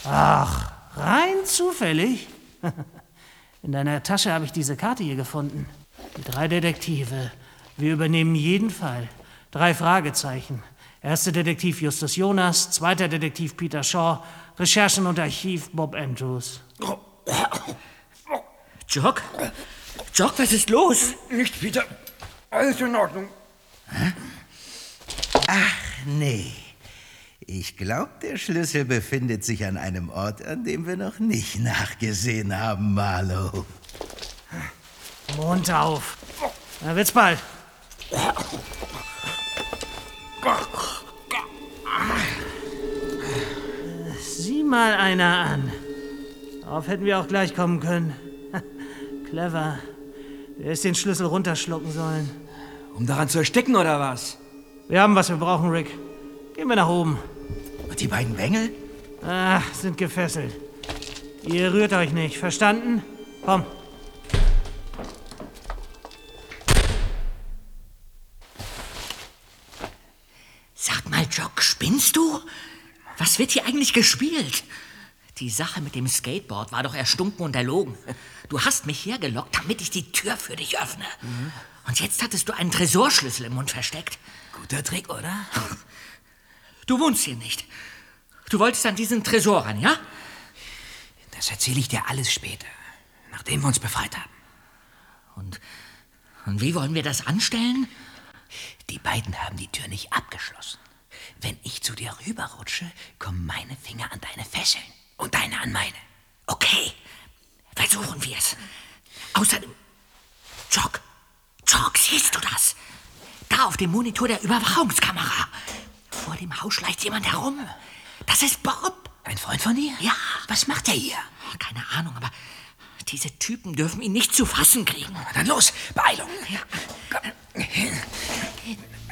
Ach, rein zufällig? In deiner Tasche habe ich diese Karte hier gefunden. Die 3 Detektive. Wir übernehmen jeden Fall. 3 Fragezeichen. Erster Detektiv Justus Jonas, zweiter Detektiv Peter Shaw, Recherchen und Archiv Bob Andrews. Jock? Jock, was ist los? Nichts, Peter. Alles in Ordnung. Hä? Ach, nee. Ich glaube, der Schlüssel befindet sich an einem Ort, an dem wir noch nicht nachgesehen haben, Marlow. Mund auf. Na, wird's bald. Sieh mal einer an. Darauf hätten wir auch gleich kommen können. Clever. Du hättest den Schlüssel runterschlucken sollen. Um daran zu ersticken, oder was? Wir haben, was wir brauchen, Rick. Gehen wir nach oben. Und die beiden Bengel? Ach, sind gefesselt. Ihr rührt euch nicht, verstanden? Komm. Sag mal, Jock, spinnst du? Was wird hier eigentlich gespielt? Die Sache mit dem Skateboard war doch erstunken und erlogen. Du hast mich hergelockt, damit ich die Tür für dich öffne. Und jetzt hattest du einen Tresorschlüssel im Mund versteckt. Guter Trick, oder? Du wohnst hier nicht. Du wolltest an diesen Tresor ran, ja? Das erzähle ich dir alles später, nachdem wir uns befreit haben. Und wie wollen wir das anstellen? Die beiden haben die Tür nicht abgeschlossen. Wenn ich zu dir rüberrutsche, kommen meine Finger an deine Fesseln und deine an meine. Okay, versuchen wir es. Außerdem, Jock, siehst du das? Da auf dem Monitor der Überwachungskamera. Vor dem Haus schleicht jemand herum. Das ist Bob. Ein Freund von dir? Ja. Was macht er hier? Keine Ahnung, aber diese Typen dürfen ihn nicht zu fassen kriegen. Dann los, Beeilung. Ja.